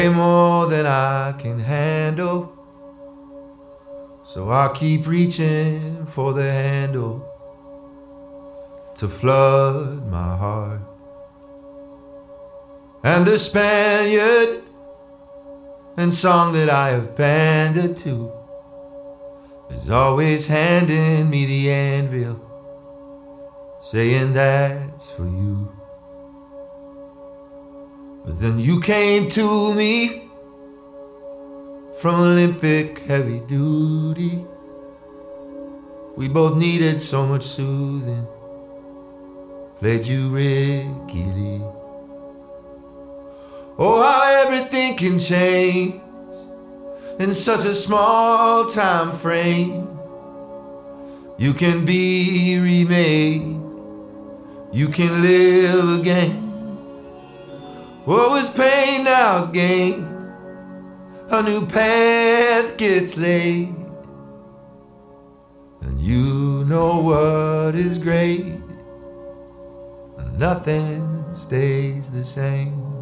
more than I can handle. So I keep reaching for the handle to flood my heart. And the Spaniard and song that I have pandered to is always handing me the anvil, saying that's for you. But then you came to me from Olympic heavy duty. We both needed so much soothing. Played you Ricky Lee. Oh, how everything can change in such a small time frame. You can be remade, you can live again. What was pain now's gain. A new path gets laid, and you know what is great, and nothing stays the same.